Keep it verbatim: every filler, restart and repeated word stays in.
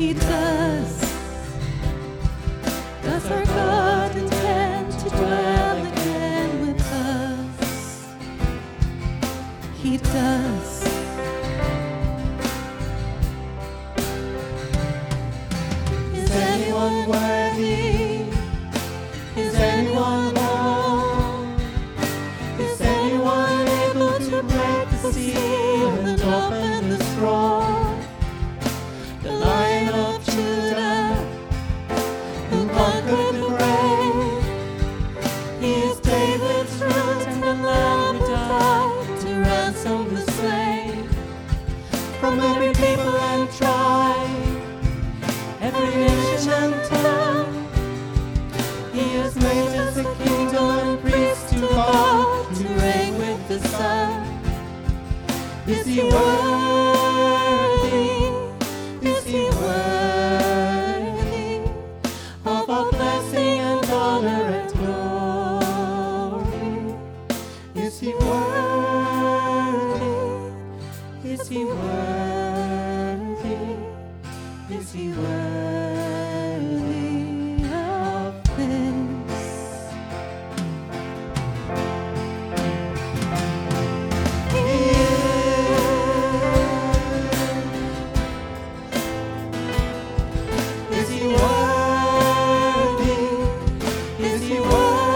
He does. Does our God intend to dwell again with us? He does. Is anyone worthy? Is anyone whole? Is anyone able to break the seal and open the scroll? The Lion of Judah, who conquered the grave. He is David's root and the Lamb who died to ransom the slain. From every people and tribe, every nation and tongue, He has made us a kingdom and priests to God, to reign with the Son. Is He worthy? Is He worthy of all blessing and honor and glory? Is He worthy? Is He worthy? Is He worthy of this? He is. Is He worthy? Is He worthy?